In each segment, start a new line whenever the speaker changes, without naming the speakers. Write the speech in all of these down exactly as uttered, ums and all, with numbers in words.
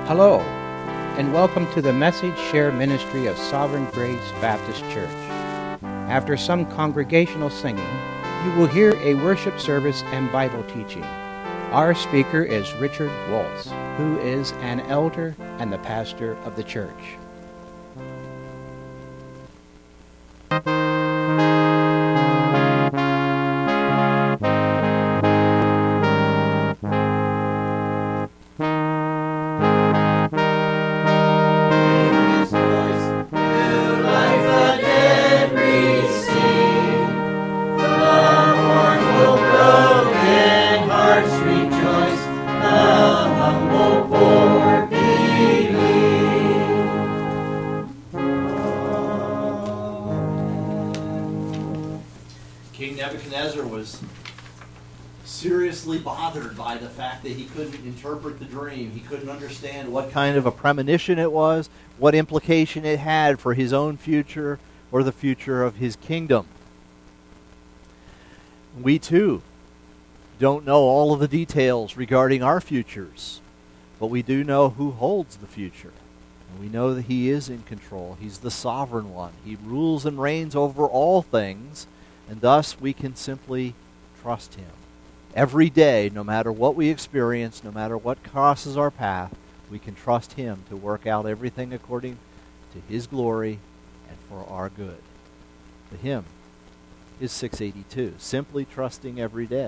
Hello, and welcome to the Message Share Ministry of Sovereign Grace Baptist Church. After some congregational singing, you will hear a worship service and Bible teaching. Our speaker is Richard Waltz, who is an elder and the pastor of the church.
Bothered by the fact that he couldn't interpret the dream. He couldn't understand what kind of a premonition it was, what implication it had for his own future or the future of his kingdom. We too don't know all of the details regarding our futures, but we do know who holds the future. And we know that he is in control. He's the sovereign one. He rules and reigns over all things, and thus we can simply trust him. Every day, no matter what we experience, no matter what crosses our path, we can trust him to work out everything according to his glory and for our good. The hymn is six eighty-two, Simply Trusting Every Day.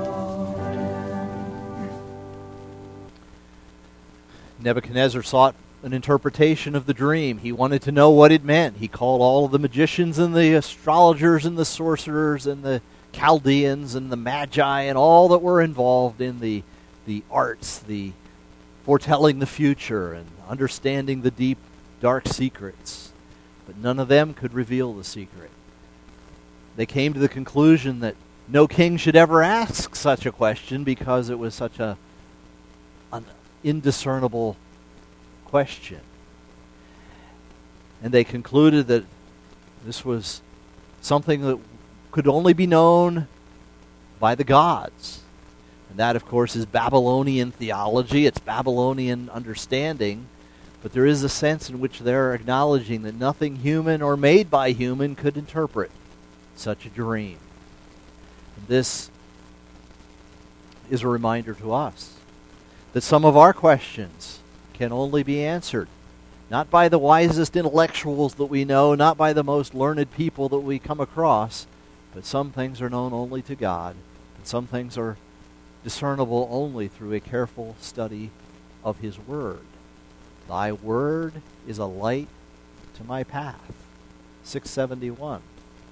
Nebuchadnezzar sought
an interpretation of the dream. He wanted to know what it meant. He called all of the magicians and the astrologers and the sorcerers and the Chaldeans and the Magi and all that were involved in the, the arts, the foretelling the future and understanding the deep, dark secrets. But none of them could reveal the secret. They came to the conclusion that no king should ever ask such a question because it was such a an indiscernible question. And they concluded that this was something that could only be known by the gods. And that, of course, is Babylonian theology. It's Babylonian understanding. But there is a sense in which they're acknowledging that nothing human or made by human could interpret such a dream. And this is a reminder to us that some of our questions can only be answered not by the wisest intellectuals that we know, not by the most learned people that we come across, but some things are known only to God, and some things are discernible only through a careful study of His Word. Thy Word is a light to my path. six seventy-one.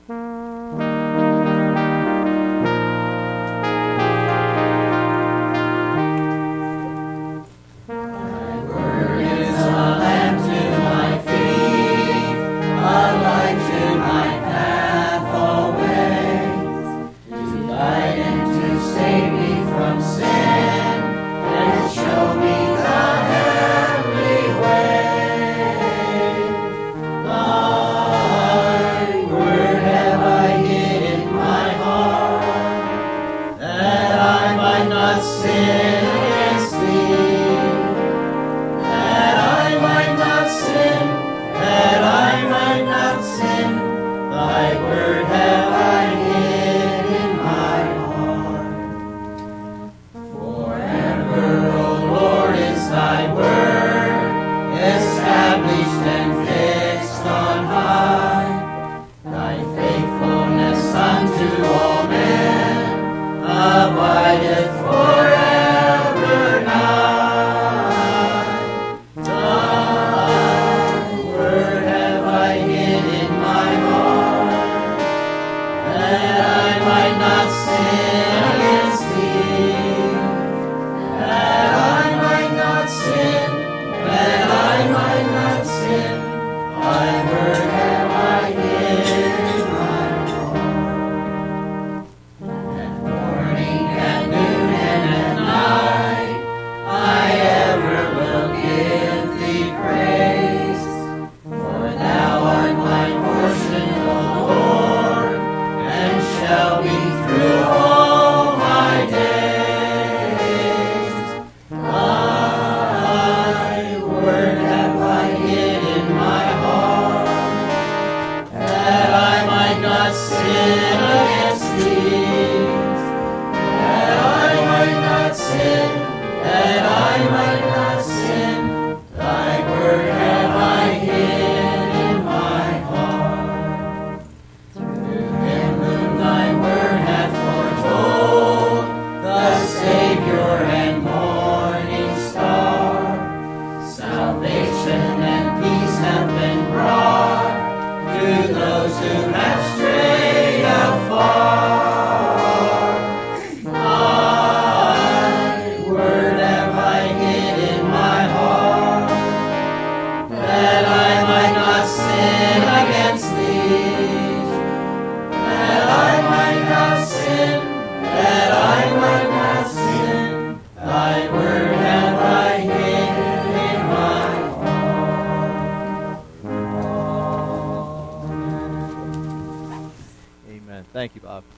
Thank you, Bob.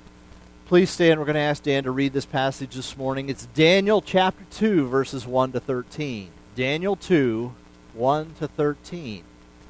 Please stand. We're going to ask Dan to read this passage this morning. It's Daniel chapter two, verses one to thirteen. Daniel two, one to thirteen.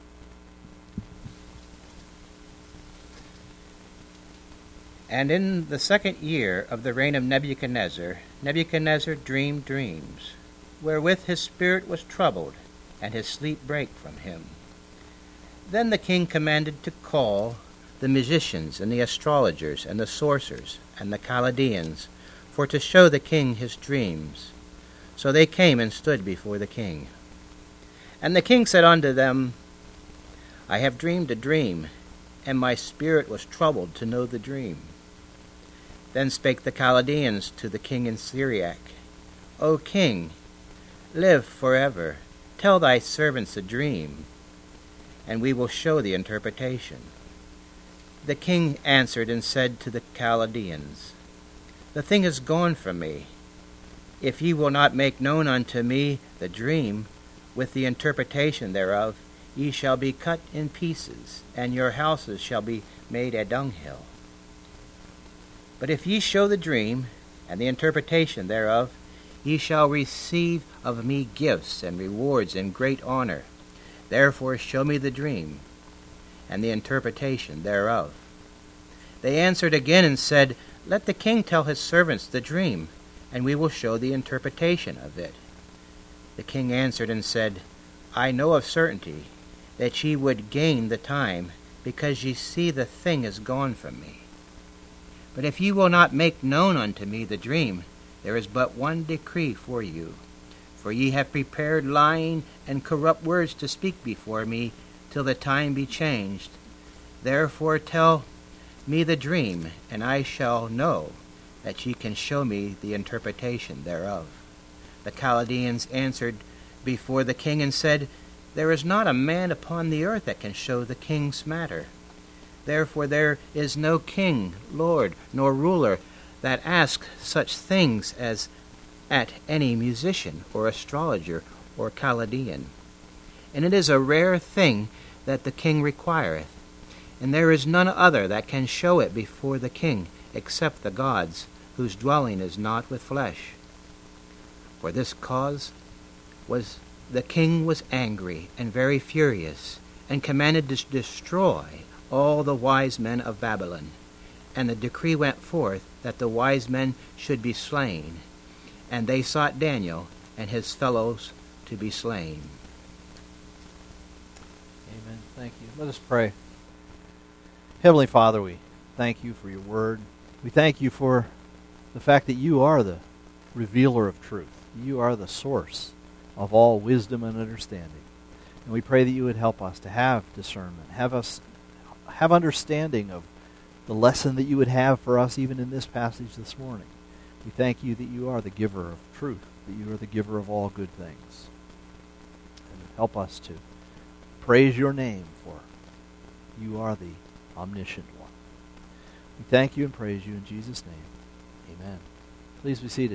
And in the second year of the reign of Nebuchadnezzar, Nebuchadnezzar dreamed dreams, wherewith his spirit was troubled, and his sleep brake from him. Then the king commanded to call the musicians, and the astrologers, and the sorcerers, and the Chaldeans, for to show the king his dreams. So they came and stood before the king. And the king said unto them, I have dreamed a dream, and my spirit was troubled to know the dream. Then spake the Chaldeans to the king in Syriac, O king, live forever. Tell thy servants a dream, and we will show the interpretation. The king answered and said to the Chaldeans, The thing is gone from me. If ye will not make known unto me the dream, with the interpretation thereof, ye shall be cut in pieces, and your houses shall be made a dunghill. But if ye show the dream, and the interpretation thereof, ye shall receive of me gifts and rewards and great honor. Therefore show me the dream, and the interpretation thereof. They answered again and said, Let the king tell his servants the dream, and we will show the interpretation of it. The king answered and said, I know of certainty that ye would gain the time, because ye see the thing is gone from me. But if ye will not make known unto me the dream, there is but one decree for you. For ye have prepared lying and corrupt words to speak before me, till the time be changed. Therefore tell me the dream, and I shall know that ye can show me the interpretation thereof. The Chaldeans answered before the king and said, There is not a man upon the earth that can show the king's matter. Therefore there is no king, lord, nor ruler that asks such things as at any musician or astrologer or Chaldean. And it is a rare thing that the king requireth, and there is none other that can show it before the king, except the gods, whose dwelling is not with flesh. For this cause was the king was angry and very furious, and commanded to destroy all the wise men of Babylon. And the decree went forth that the wise men should be slain, and they sought Daniel and his fellows to be slain.
Amen. Thank you. Let us pray. Heavenly Father, we thank you for your word. We thank you for the fact that you are the revealer of truth. You are the source of all wisdom and understanding. And we pray that you would help us to have discernment, have us have understanding of the lesson that you would have for us even in this passage this morning. We thank you that you are the giver of truth, that you are the giver of all good things. And help us to praise your name, for you are the omniscient one. We thank you and praise you in Jesus' name. Amen. Please be seated.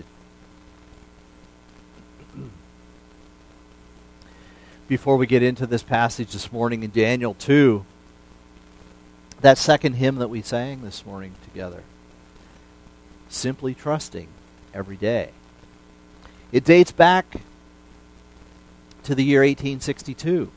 Before we get into this passage this morning in Daniel two, that second hymn that we sang this morning together, Simply Trusting Every Day. It dates back to the year eighteen sixty-two.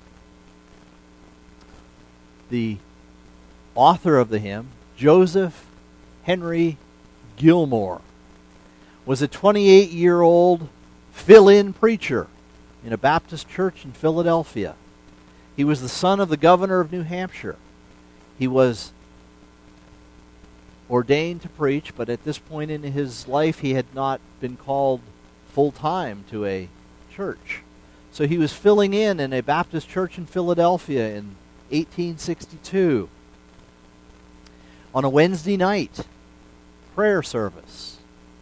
The author of the hymn, Joseph Henry Gilmore, was a twenty-eight-year-old fill-in preacher in a Baptist church in Philadelphia. He was the son of the governor of New Hampshire. He was ordained to preach, but at this point in his life he had not been called full-time to a church. So he was filling in in a Baptist church in Philadelphia in eighteen sixty-two on a Wednesday night prayer service.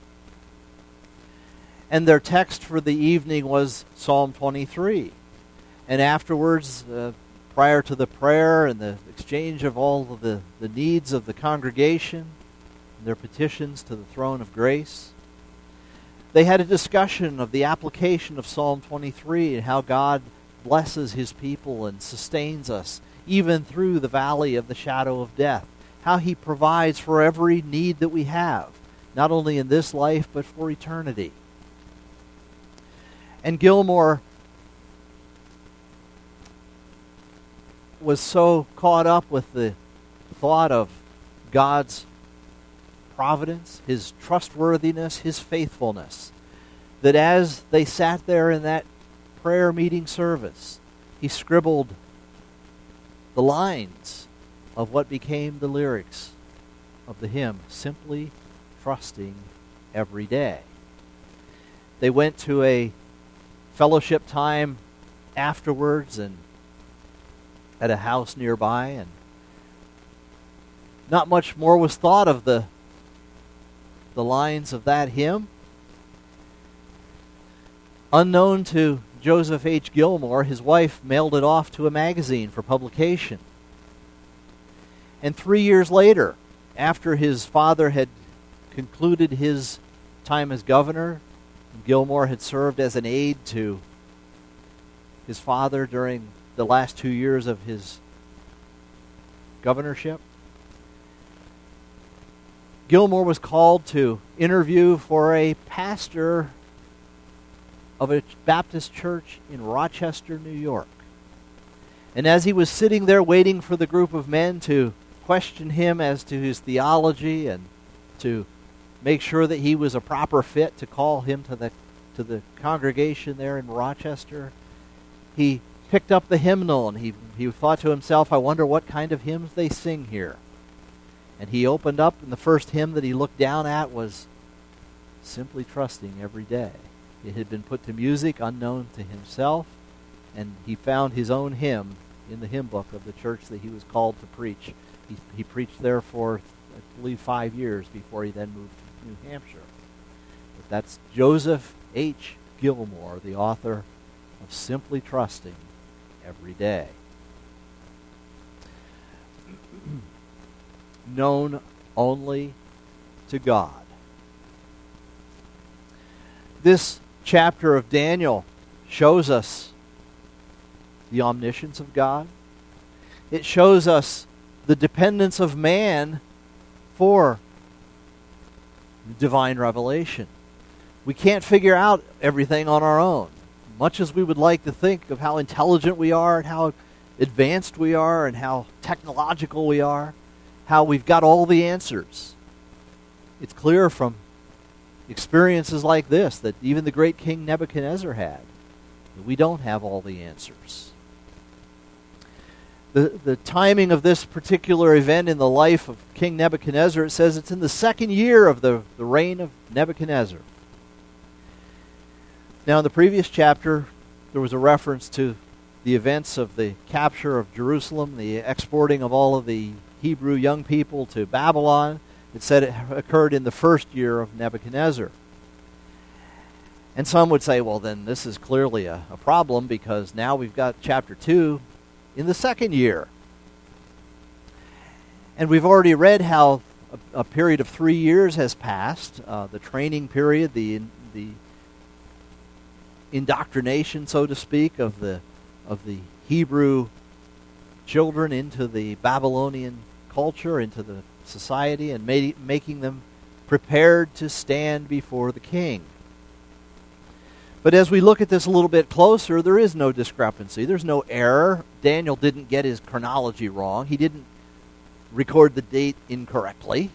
And their text for the evening was Psalm twenty-three. And afterwards, uh, prior to the prayer and the exchange of all of the, the needs of the congregation, and their petitions to the throne of grace, they had a discussion of the application of Psalm twenty-three and how God blesses his people and sustains us even through the valley of the shadow of death. How he provides for every need that we have, not only in this life but for eternity. And Gilmore was so caught up with the thought of God's providence, his trustworthiness, his faithfulness, that as they sat there in that prayer meeting service, he scribbled the lines of what became the lyrics of the hymn, Simply Trusting Every Day. They went to a fellowship time afterwards and at a house nearby, and not much more was thought of the the lines of that hymn. Unknown to Joseph H. Gilmore, his wife mailed it off to a magazine for publication. And three years later, after his father had concluded his time as governor, Gilmore had served as an aide to his father during the last two years of his governorship. Gilmore was called to interview for a pastor of a Baptist church in Rochester, New York. And as he was sitting there waiting for the group of men to question him as to his theology and to make sure that he was a proper fit to call him to the to the congregation there in Rochester, he picked up the hymnal and he, he thought to himself, I wonder what kind of hymns they sing here. And he opened up, and the first hymn that he looked down at was Simply Trusting Every Day. It had been put to music unknown to himself, and he found his own hymn in the hymn book of the church that he was called to preach. He, he preached there for, I believe, five years before he then moved to New Hampshire. But that's Joseph H. Gilmore, the author of Simply Trusting Every Day. Known only to God. This chapter of Daniel shows us the omniscience of God. It shows us the dependence of man for divine revelation. We can't figure out everything on our own. Much as we would like to think of how intelligent we are and how advanced we are and how technological we are, how we've got all the answers. It's clear from experiences like this that even the great King Nebuchadnezzar had, that we don't have all the answers. The, the timing of this particular event in the life of King Nebuchadnezzar, it says it's in the second year of the, the reign of Nebuchadnezzar. Now, in the previous chapter, there was a reference to the events of the capture of Jerusalem, the exporting of all of the Hebrew young people to Babylon. It said it occurred in the first year of Nebuchadnezzar. And some would say, well, then this is clearly a, a problem because now we've got chapter two in the second year. And we've already read how a, a period of three years has passed, uh, the training period, the the indoctrination, so to speak, of the of the Hebrew children into the Babylonian culture, into the society, and made, making them prepared to stand before the king. But as we look at this a little bit closer, there is no discrepancy. There's no error. Daniel didn't get his chronology wrong. He didn't record the date incorrectly.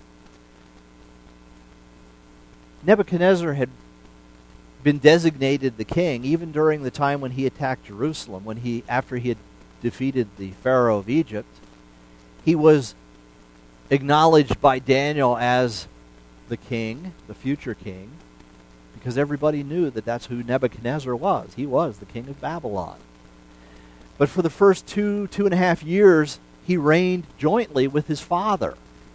Nebuchadnezzar had been designated the king even during the time when he attacked Jerusalem, when he, after he had defeated the Pharaoh of Egypt. He was acknowledged by Daniel as the king, the future king, because everybody knew that that's who Nebuchadnezzar was. He was the king of Babylon. But for the first two, two and a half years, he reigned jointly with his father.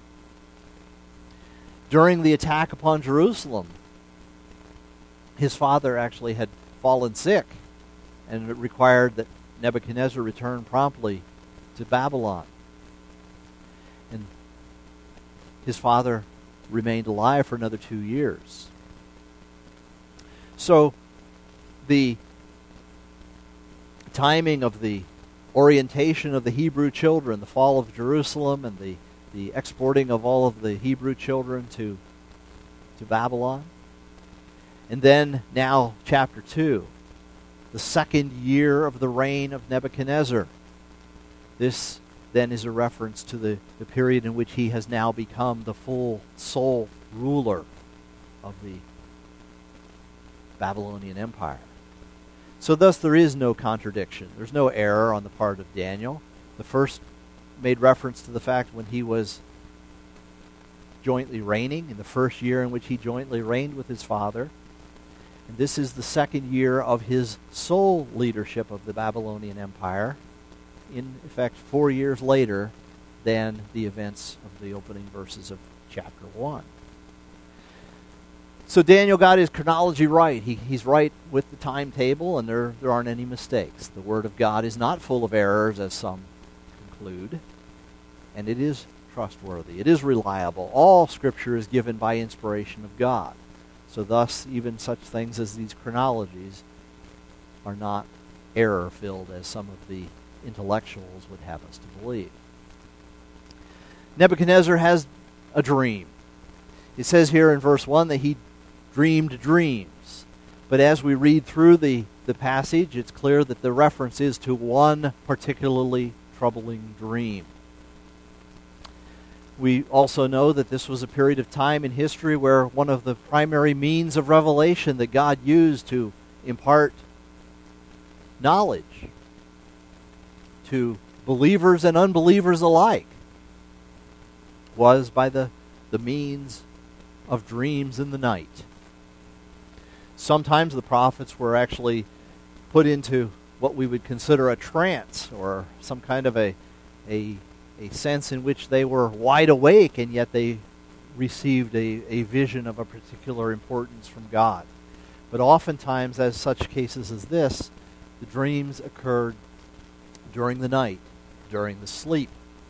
During the attack upon Jerusalem, his father actually had fallen sick, and it required that Nebuchadnezzar return promptly to Babylon. And his father remained alive for another two years. So the timing of the orientation of the Hebrew children, the fall of Jerusalem, and the, the exporting of all of the Hebrew children to, to Babylon. And then now chapter two, the second year of the reign of Nebuchadnezzar. This then is a reference to the, the period in which he has now become the full sole ruler of the Babylonian Empire. So thus there is no contradiction. There's no error on the part of Daniel. The first made reference to the fact when he was jointly reigning, in the first year in which he jointly reigned with his father. And this is the second year of his sole leadership of the Babylonian Empire, in effect four years later than the events of the opening verses of chapter one. So Daniel got his chronology right. He, he's right with the timetable, and there, there aren't any mistakes. The Word of God is not full of errors, as some conclude, and it is trustworthy. It is reliable. All Scripture is given by inspiration of God. So thus, even such things as these chronologies are not error-filled, as some of the intellectuals would have us to believe. Nebuchadnezzar has a dream. It says here in verse one that he dreamed dreams. But as we read through the, the passage, it's clear that the reference is to one particularly troubling dream. We also know that this was a period of time in history where one of the primary means of revelation that God used to impart knowledge to believers and unbelievers alike was by the, the means of dreams in the night. Sometimes the prophets were actually put into what we would consider a trance, or some kind of a, a, a sense in which they were wide awake, and yet they received a, a vision of a particular importance from God. But oftentimes, as such cases as this, the dreams occurred during the night, during the sleep.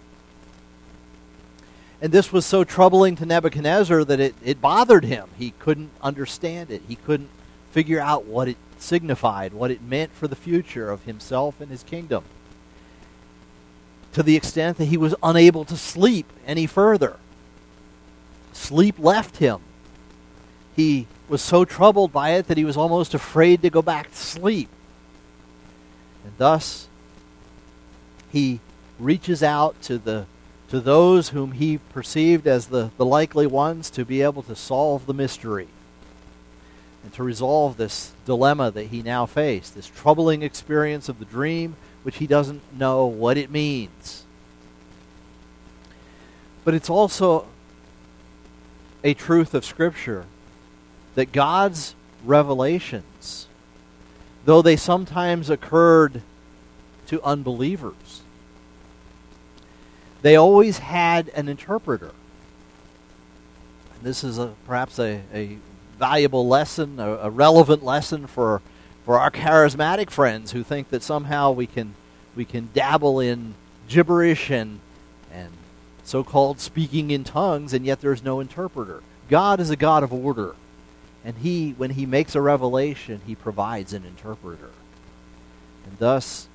And this was so troubling to Nebuchadnezzar that it, it bothered him. He couldn't understand it. He couldn't figure out what it signified, what it meant for the future of himself and his kingdom, to the extent that he was unable to sleep any further. Sleep left him. He was so troubled by it that he was almost afraid to go back to sleep. And thus, he reaches out to the to those whom he perceived as the, the likely ones to be able to solve the mystery and to resolve this dilemma that he now faced, this troubling experience of the dream, which he doesn't know what it means. But it's also a truth of Scripture that God's revelations, though they sometimes occurred to unbelievers, they always had an interpreter. And this is a, perhaps a, a valuable lesson, a, a relevant lesson for for our charismatic friends who think that somehow we can we can dabble in gibberish and and so-called speaking in tongues, and yet there's no interpreter. God is a God of order, and He, when He makes a revelation, He provides an interpreter. And thus,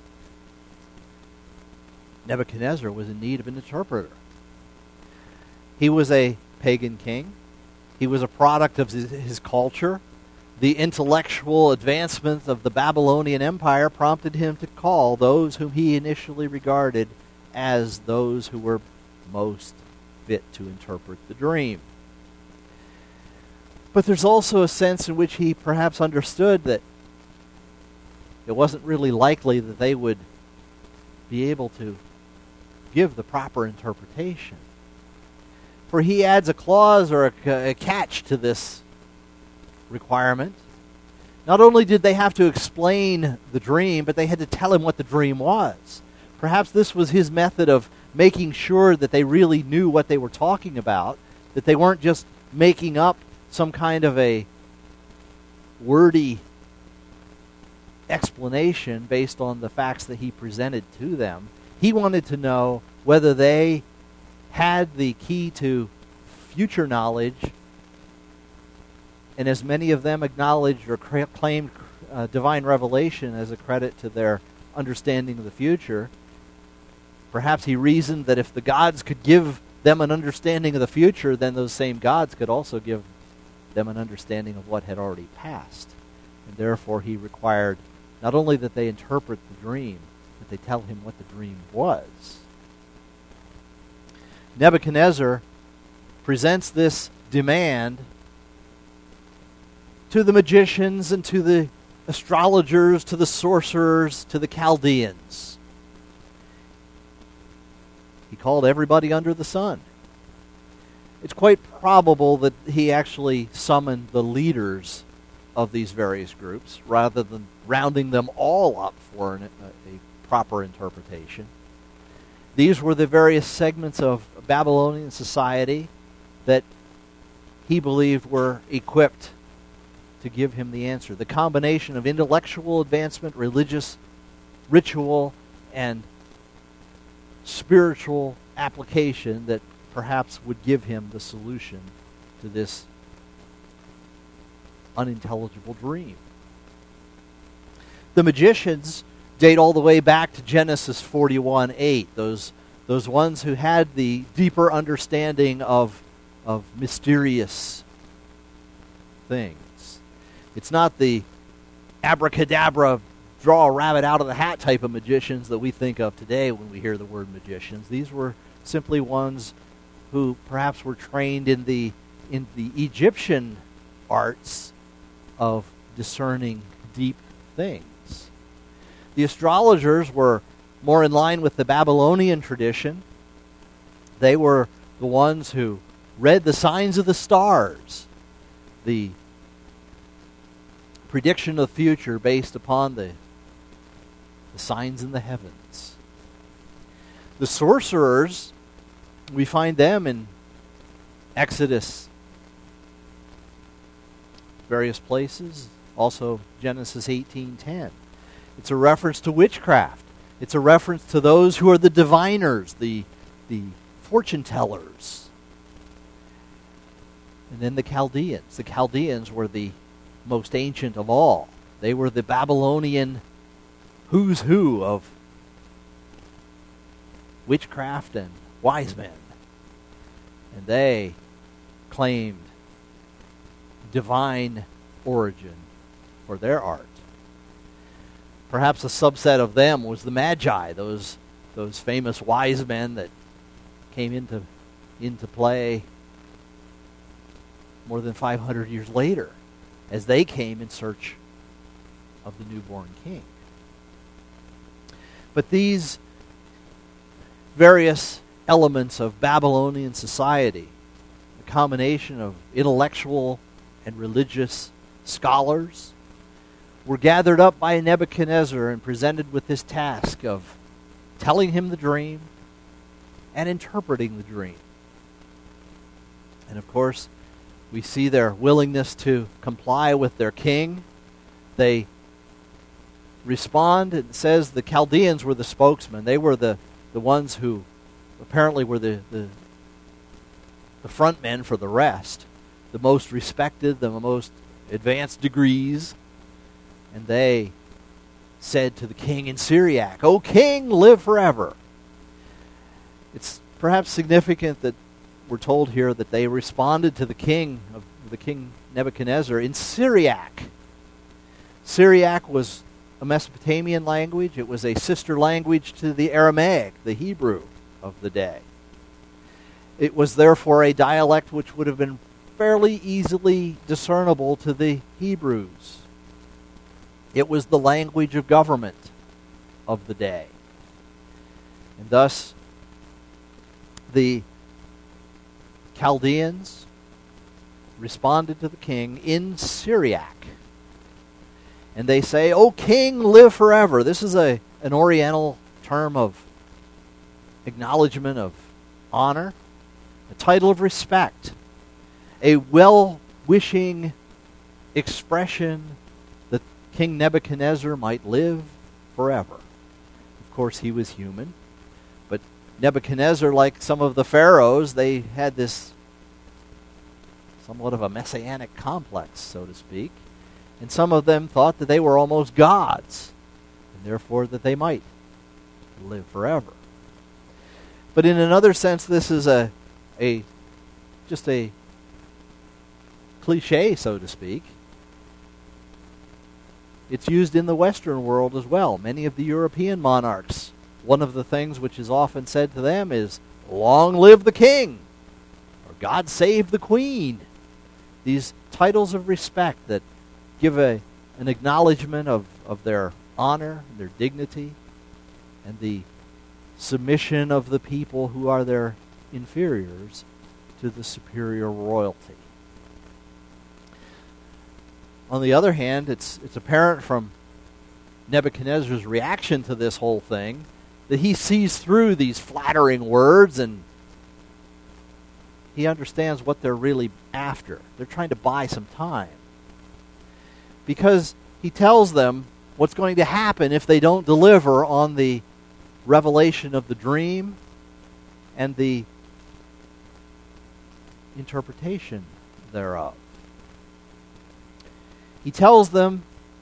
Nebuchadnezzar was in need of an interpreter. He was a pagan king. He was a product of his, his culture. The intellectual advancement of the Babylonian Empire prompted him to call those whom he initially regarded as those who were most fit to interpret the dream. But there's also a sense in which he perhaps understood that it wasn't really likely that they would be able to give the proper interpretation. For he adds a clause or a, a catch to this requirement. Not only did they have to explain the dream, but they had to tell him what the dream was. Perhaps this was his method of making sure that they really knew what they were talking about, that they weren't just making up some kind of a wordy explanation based on the facts that he presented to them. He wanted to know whether they had the key to future knowledge, and as many of them acknowledged or cra- claimed uh, divine revelation as a credit to their understanding of the future, perhaps he reasoned that if the gods could give them an understanding of the future, then those same gods could also give them an understanding of what had already passed. And therefore he required not only that they interpret the dream, but they tell him what the dream was. Nebuchadnezzar presents this demand to the magicians and to the astrologers, to the sorcerers, to the Chaldeans. He called everybody under the sun. It's quite probable that he actually summoned the leaders of these various groups rather than rounding them all up for an, a, a proper interpretation. These were the various segments of Babylonian society that he believed were equipped to give him the answer. The combination of intellectual advancement, religious ritual, and spiritual application that perhaps would give him the solution to this unintelligible dream. The magicians date all the way back to Genesis forty-one eight, those those ones who had the deeper understanding of of mysterious things. It's not the abracadabra, draw a rabbit out of the hat type of magicians that we think of today when we hear the word magicians. These were simply ones who perhaps were trained in the in the Egyptian arts of discerning deep things. The astrologers were more in line with the Babylonian tradition. They were the ones who read the signs of the stars, the prediction of the future based upon the, the signs in the heavens. The sorcerers, we find them in Exodus, various places, also Genesis eighteen ten. It's a reference to witchcraft. It's a reference to those who are the diviners, the, the fortune tellers. And then the Chaldeans. The Chaldeans were the most ancient of all. They were the Babylonian who's who of witchcraft and wise men. And they claimed divine origin for their art. Perhaps a subset of them was the Magi, those those famous wise men that came into into play more than five hundred years later as they came in search of the newborn king. But these various elements of Babylonian society, a combination of intellectual and religious scholars, were gathered up by Nebuchadnezzar and presented with this task of telling him the dream and interpreting the dream. And of course, we see their willingness to comply with their king. They respond. It says the Chaldeans were the spokesmen. They were the, the ones who apparently were the, the, the front men for the rest, the most respected, the most advanced degrees. And they said to the king in Syriac, "O king, live forever." It's perhaps significant that we're told here that they responded to the king of the king Nebuchadnezzar in Syriac. Syriac was a Mesopotamian language. It was a sister language to the Aramaic, the Hebrew of the day. It was therefore a dialect which would have been fairly easily discernible to the Hebrews. It was the language of government of the day. And thus, the Chaldeans responded to the king in Syriac. And they say, "O king, live forever." This is a an Oriental term of acknowledgement of honor, a title of respect, a well-wishing expression that King Nebuchadnezzar might live forever. Of course, he was human, but Nebuchadnezzar, like some of the pharaohs, they had this somewhat of a messianic complex, so to speak, and some of them thought that they were almost gods, and therefore that they might live forever. But in another sense, this is a, a just a cliche, so to speak. It's used in the Western world as well. Many of the European monarchs, one of the things which is often said to them is, "Long live the king," or "God save the queen." These titles of respect that give a, an acknowledgement of, of their honor, their dignity, and the submission of the people who are their inferiors to the superior royalty. On the other hand, it's it's apparent from Nebuchadnezzar's reaction to this whole thing that he sees through these flattering words and he understands what they're really after. They're trying to buy some time. Because he tells them what's going to happen if they don't deliver on the revelation of the dream and the interpretation thereof. He tells them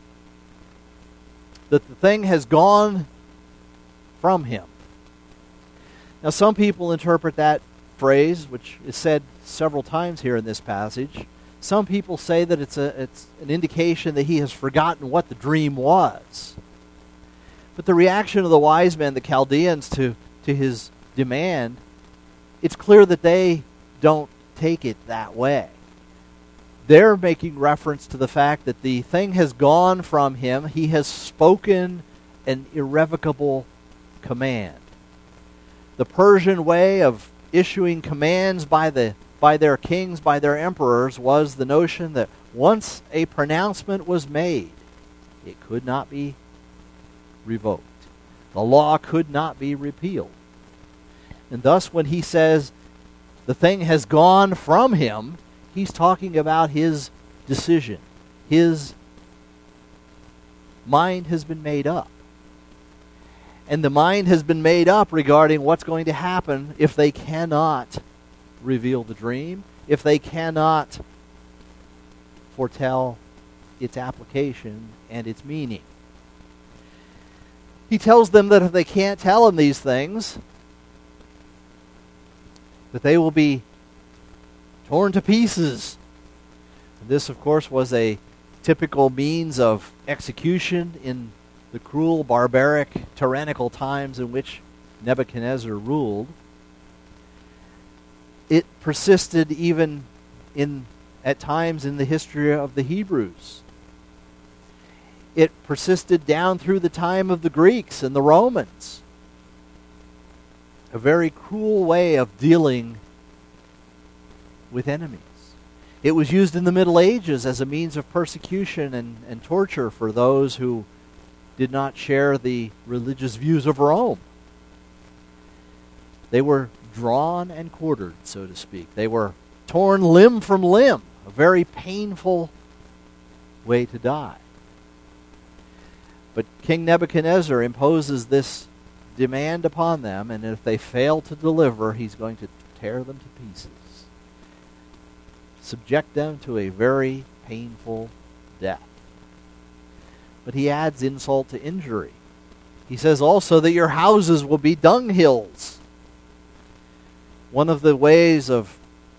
that the thing has gone from him. Now, some people interpret that phrase, which is said several times here in this passage. Some people say that it's a it's an indication that he has forgotten what the dream was. But the reaction of the wise men, the Chaldeans, to, to his demand, it's clear that they don't take it that way. They're making reference to the fact that the thing has gone from him. He has spoken an irrevocable command. The Persian way of issuing commands by the by their kings, by their emperors, was the notion that once a pronouncement was made, it could not be revoked. The law could not be repealed. And thus, when he says the thing has gone from him, he's talking about his decision. His mind has been made up. And the mind has been made up regarding what's going to happen if they cannot reveal the dream, if they cannot foretell its application and its meaning. He tells them that if they can't tell him these things, that they will be torn to pieces. And this, of course, was a typical means of execution in the cruel, barbaric, tyrannical times in which Nebuchadnezzar ruled. It persisted even in at times in the history of the Hebrews. It persisted down through the time of the Greeks and the Romans. A very cruel way of dealing with enemies. It was used in the Middle Ages as a means of persecution and, and torture for those who did not share the religious views of Rome. They were drawn and quartered, so to speak. They were torn limb from limb, a very painful way to die. But King Nebuchadnezzar imposes this demand upon them, and if they fail to deliver, he's going to tear them to pieces. Subject them to a very painful death. But he adds insult to injury. He says also that your houses will be dunghills. One of the ways of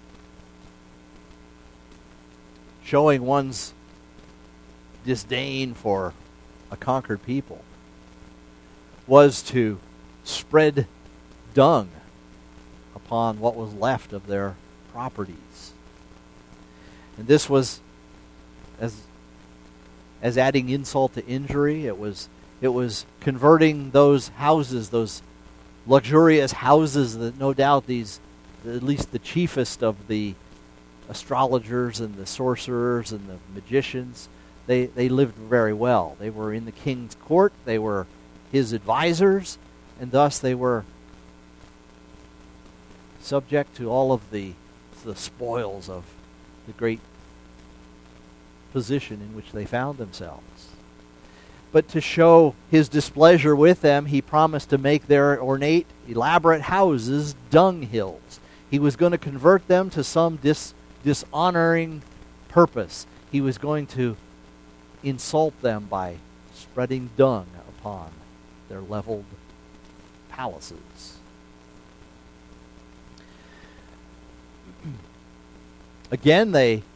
showing one's disdain for a conquered people was to spread dung upon what was left of their properties. And this was as as adding insult to injury. It was it was converting those houses, those luxurious houses that no doubt these, at least the chiefest of the astrologers and the sorcerers and the magicians, they, they lived very well. They were in the king's court, they were his advisors, and thus they were subject to all of the, the spoils of the great position in which they found themselves. But to show his displeasure with them, he promised to make their ornate, elaborate houses dunghills. He was going to convert them to some dis, dishonoring purpose. He was going to insult them by spreading dung upon their leveled palaces. Again, they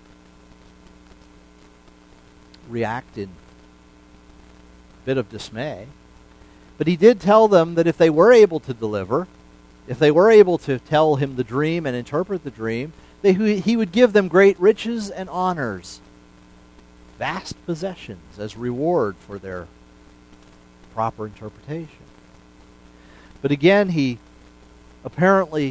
react in bit of dismay. But he did tell them that if they were able to deliver, if they were able to tell him the dream and interpret the dream, they, he would give them great riches and honors, vast possessions as reward for their proper interpretation. But again, he apparently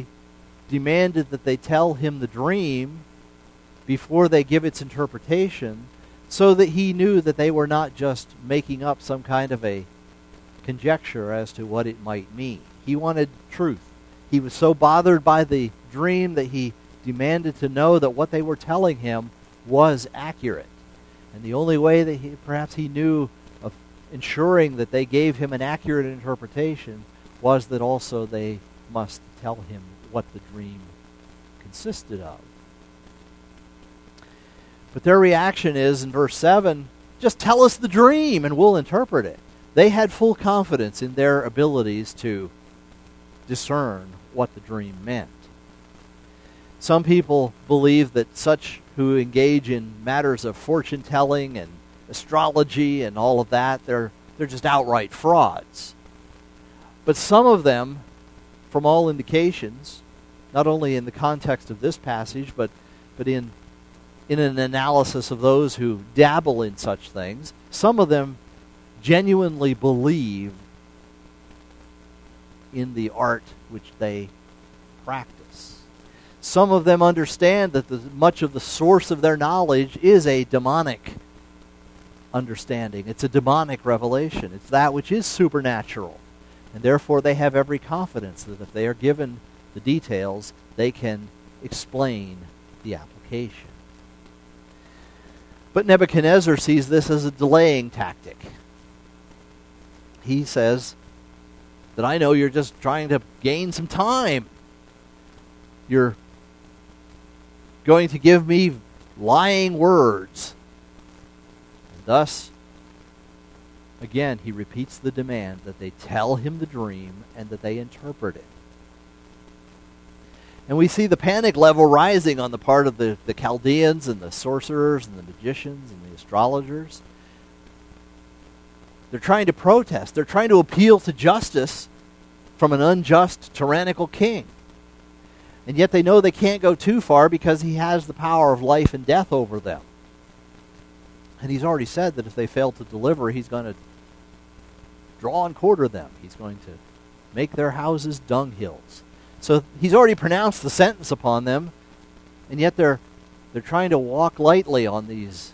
demanded that they tell him the dream before they give its interpretation, so that he knew that they were not just making up some kind of a conjecture as to what it might mean. He wanted truth. He was so bothered by the dream that he demanded to know that what they were telling him was accurate. And the only way that he, perhaps he knew of ensuring that they gave him an accurate interpretation was that also they must tell him what the dream consisted of. But their reaction is, in verse seven, just tell us the dream and we'll interpret it. They had full confidence in their abilities to discern what the dream meant. Some people believe that such who engage in matters of fortune-telling and astrology and all of that, they're, they're just outright frauds. But some of them, from all indications, not only in the context of this passage, but, but in, in an analysis of those who dabble in such things, some of them genuinely believe in the art which they practice. Some of them understand that the, much of the source of their knowledge is a demonic understanding. It's a demonic revelation. It's that which is supernatural. And therefore they have every confidence that if they are given the details, they can explain the application. But Nebuchadnezzar sees this as a delaying tactic. He says that I know you're just trying to gain some time. You're going to give me lying words. And thus, again, he repeats the demand that they tell him the dream and that they interpret it. And we see the panic level rising on the part of the, the Chaldeans and the sorcerers and the magicians and the astrologers. They're trying to protest. They're trying to appeal to justice from an unjust, tyrannical king. And yet they know they can't go too far because he has the power of life and death over them. And he's already said that if they fail to deliver, he's going to draw and quarter them. He's going to make their houses dunghills. So he's already pronounced the sentence upon them, and yet they're they're trying to walk lightly on these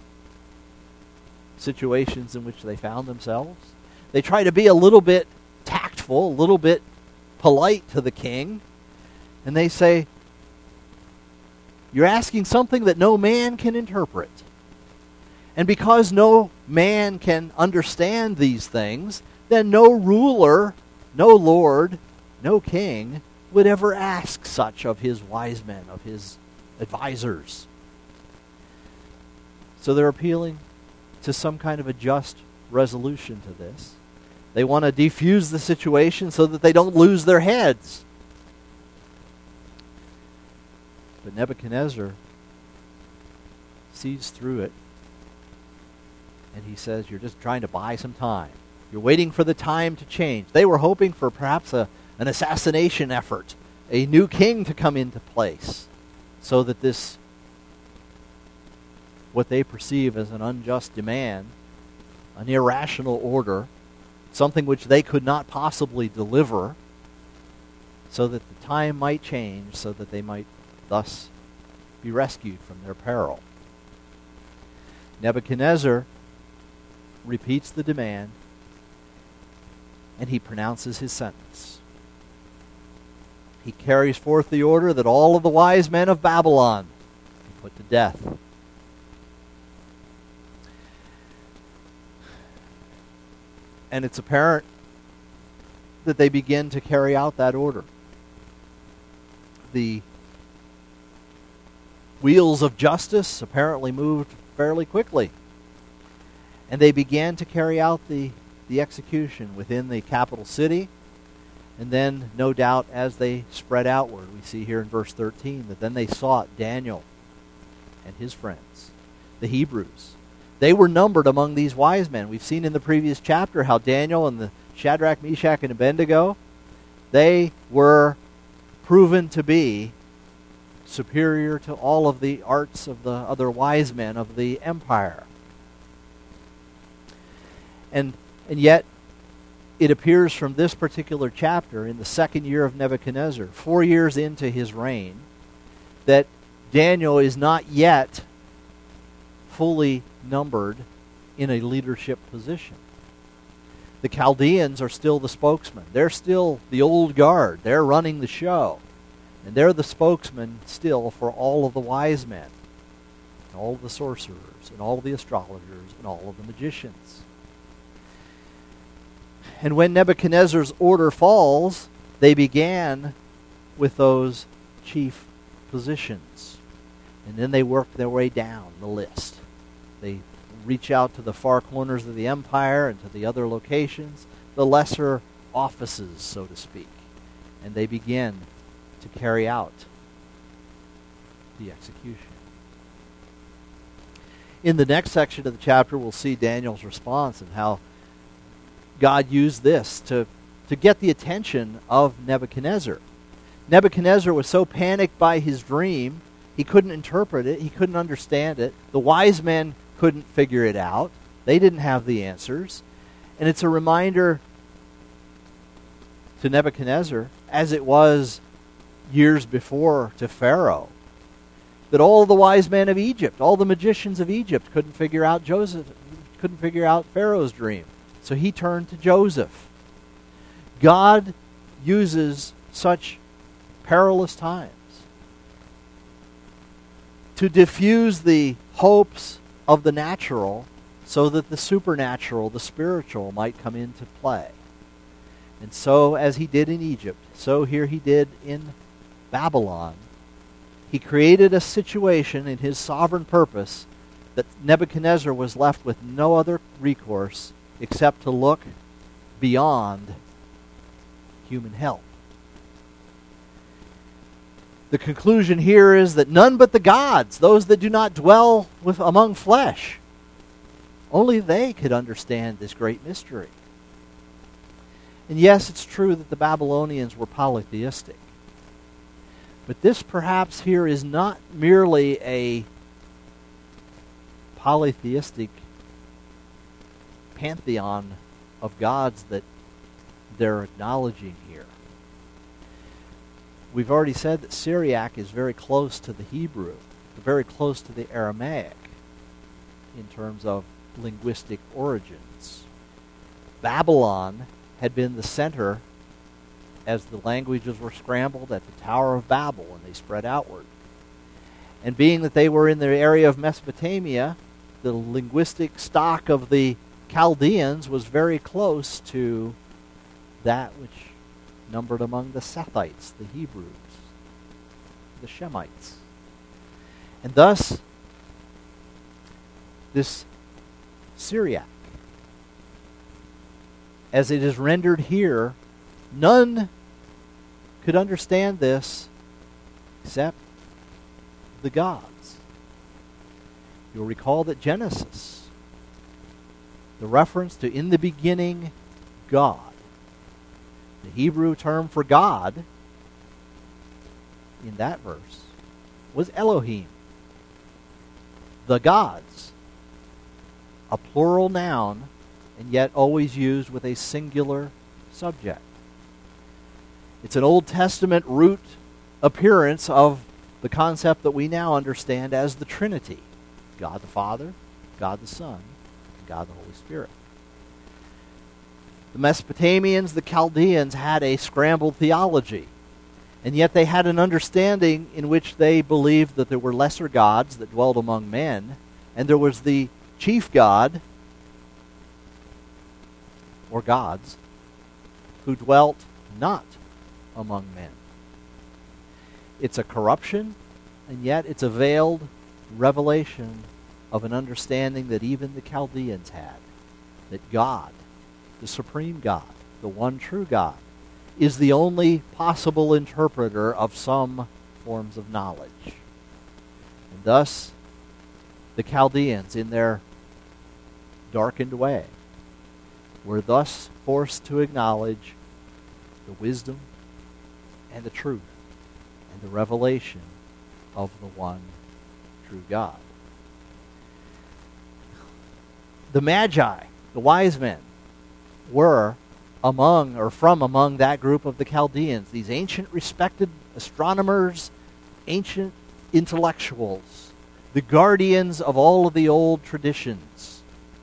situations in which they found themselves. They try to be a little bit tactful, a little bit polite to the king, and they say, you're asking something that no man can interpret. And because no man can understand these things, then no ruler, no lord, no king would ever ask such of his wise men, of his advisors. So they're appealing to some kind of a just resolution to this. They want to defuse the situation so that they don't lose their heads. But Nebuchadnezzar sees through it, and he says, you're just trying to buy some time. You're waiting for the time to change. They were hoping for perhaps a, an assassination effort, a new king to come into place, so that this, what they perceive as an unjust demand, an irrational order, something which they could not possibly deliver, so that the time might change, so that they might thus be rescued from their peril. Nebuchadnezzar repeats the demand, and he pronounces his sentence. He carries forth the order that all of the wise men of Babylon be put to death. And it's apparent that they begin to carry out that order. The wheels of justice apparently moved fairly quickly. And they began to carry out the, the execution within the capital city. And then, no doubt, as they spread outward, we see here in verse thirteen that then they sought Daniel and his friends, the Hebrews. They were numbered among these wise men. We've seen in the previous chapter how Daniel and the Shadrach, Meshach, and Abednego, they were proven to be superior to all of the arts of the other wise men of the empire. And and yet, it appears from this particular chapter, in the second year of Nebuchadnezzar, four years into his reign, that Daniel is not yet fully numbered in a leadership position. The Chaldeans are still the spokesman. They're still the old guard. They're running the show. And they're the spokesman still for all of the wise men, and all of the sorcerers, and all of the astrologers, and all of the magicians. And when Nebuchadnezzar's order falls, they began with those chief positions. And then they work their way down the list. They reach out to the far corners of the empire and to the other locations, the lesser offices, so to speak. And they begin to carry out the execution. In the next section of the chapter, we'll see Daniel's response and how God used this to, to get the attention of Nebuchadnezzar. Nebuchadnezzar was so panicked by his dream, he couldn't interpret it, he couldn't understand it. The wise men couldn't figure it out. They didn't have the answers. And it's a reminder to Nebuchadnezzar, as it was years before to Pharaoh, that all the wise men of Egypt, all the magicians of Egypt couldn't figure out Joseph, couldn't figure out Pharaoh's dream. So he turned to Joseph. God uses such perilous times to diffuse the hopes of the natural so that the supernatural, the spiritual, might come into play. And so, as he did in Egypt, so here he did in Babylon. He created a situation in his sovereign purpose that Nebuchadnezzar was left with no other recourse except to look beyond human help. The conclusion here is that none but the gods, those that do not dwell with among flesh, only they could understand this great mystery. And yes, it's true that the Babylonians were polytheistic. But this perhaps here is not merely a polytheistic pantheon of gods that they're acknowledging here. We've already said that Syriac is very close to the Hebrew, very close to the Aramaic in terms of linguistic origins. Babylon had been the center as the languages were scrambled at the Tower of Babel and they spread outward. And being that they were in the area of Mesopotamia, the linguistic stock of the Chaldeans was very close to that which numbered among the Sethites, the Hebrews, the Shemites. And thus, this Syriac, as it is rendered here, none could understand this except the gods. You'll recall that Genesis, the reference to in the beginning God, the Hebrew term for God in that verse was Elohim, the gods, a plural noun and yet always used with a singular subject. It's an Old Testament root appearance of the concept that we now understand as the Trinity. God the Father, God the Son, and God the Holy Spirit. The Mesopotamians, the Chaldeans, had a scrambled theology. And yet they had an understanding in which they believed that there were lesser gods that dwelled among men, and there was the chief god, or gods, who dwelt not among men. It's a corruption, and yet it's a veiled revelation of an understanding that even the Chaldeans had, that God, the supreme God, the one true God, is the only possible interpreter of some forms of knowledge. And thus, the Chaldeans, in their darkened way, were thus forced to acknowledge the wisdom and the truth and the revelation of the one true God. The Magi, the wise men, were among or from among that group of the Chaldeans, these ancient respected astronomers, ancient intellectuals. the guardians of all of the old traditions.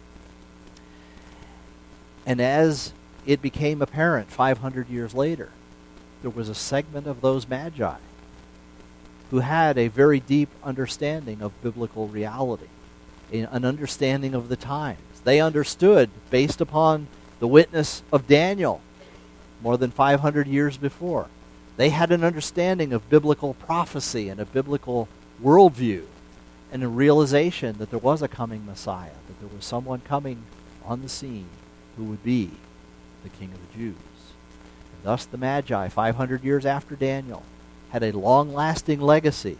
And as it became apparent five hundred years later, there was a segment of those magi who had a very deep understanding of biblical reality, an understanding of the times. They understood, based upon the witness of Daniel more than five hundred years before, they had an understanding of biblical prophecy and a biblical worldview and a realization that there was a coming Messiah, that there was someone coming on the scene who would be the King of the Jews. And thus the Magi, five hundred years after Daniel, had a long-lasting legacy,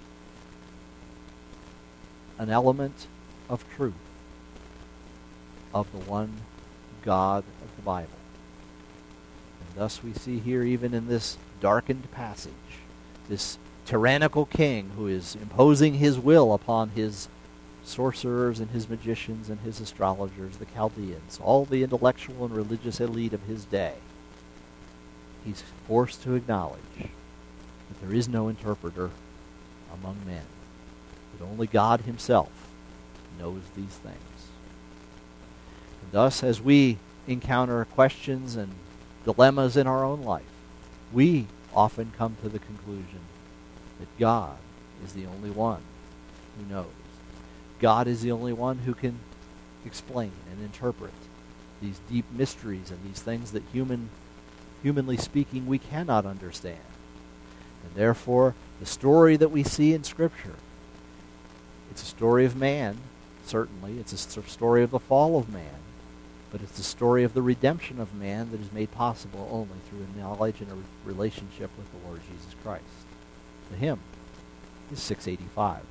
an element of truth of the one God of the Bible. And thus we see here, even in this darkened passage, this tyrannical king who is imposing his will upon his sorcerers and his magicians and his astrologers, the Chaldeans, all the intellectual and religious elite of his day. He's forced to acknowledge that there is no interpreter among men, that only God himself knows these things. And thus, as we encounter questions and dilemmas in our own life, we often come to the conclusion that God is the only one who knows. God is the only one who can explain and interpret these deep mysteries and these things that human, humanly speaking, we cannot understand. And therefore, the story that we see in Scripture, it's a story of man, certainly. It's a story of the fall of man. But it's the story of the redemption of man that is made possible only through a knowledge and a relationship with the Lord Jesus Christ. The hymn is six eighty-five.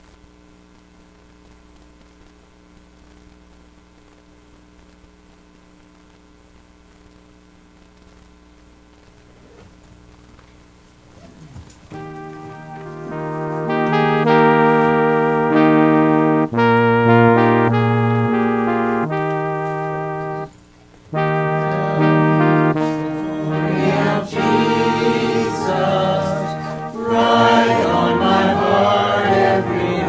Right on my heart every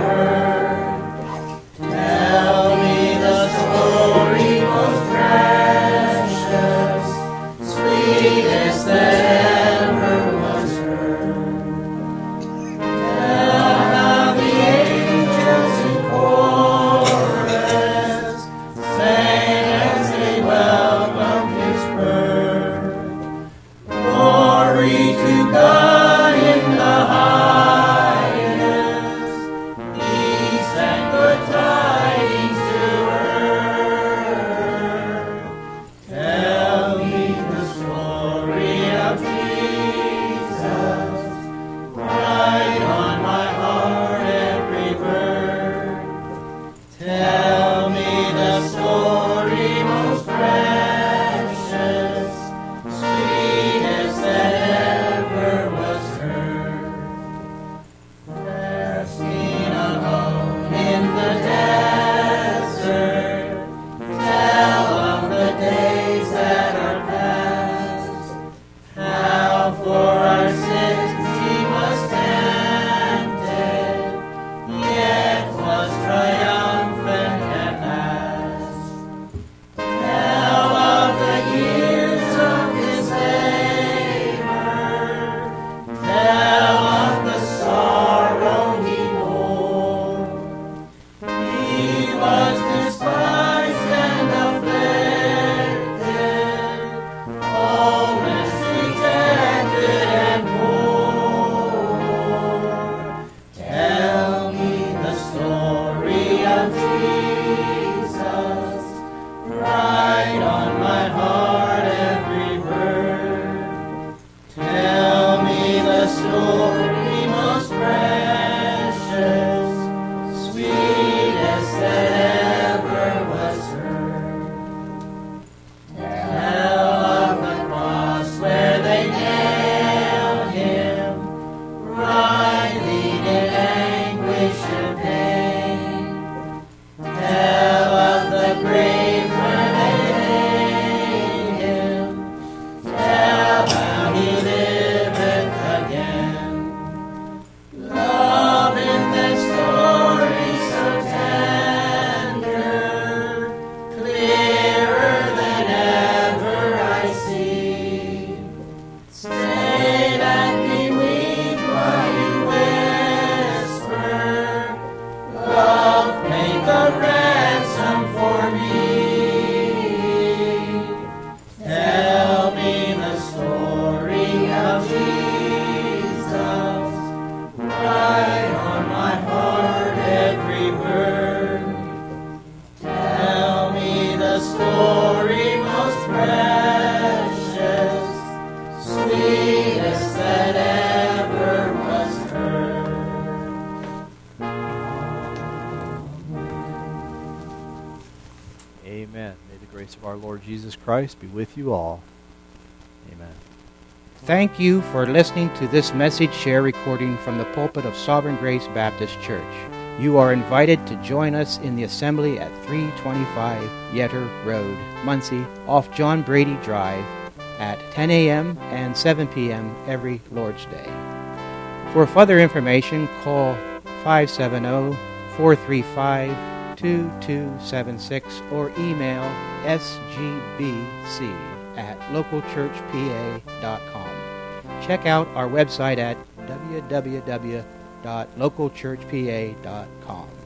grace of our Lord Jesus Christ be with you all. Amen.
Thank you for listening to this message share recording from the pulpit of Sovereign Grace Baptist Church. You are invited to join us in the assembly at three twenty-five Yetter Road, Muncie, off John Brady Drive, at ten a.m. and seven p.m. every Lord's Day. For further information, call five seven zero, four three five, two two seven six or email s g b c at local church p a dot com. Check out our website at w w w dot local church p a dot com.